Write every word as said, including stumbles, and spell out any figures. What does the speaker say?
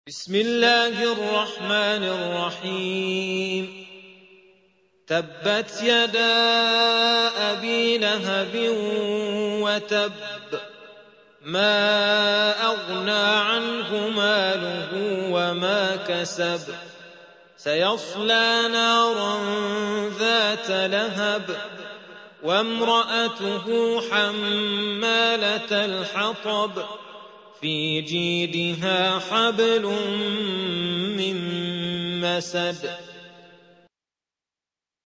بسم الله الرحمن الرحيم تبت يدا أبي لهب وتب ما أغنى عنه ماله وما كسب سيصلى نارا ذات لهب وامرأته حمالة الحطب في جيدها حبل من مسد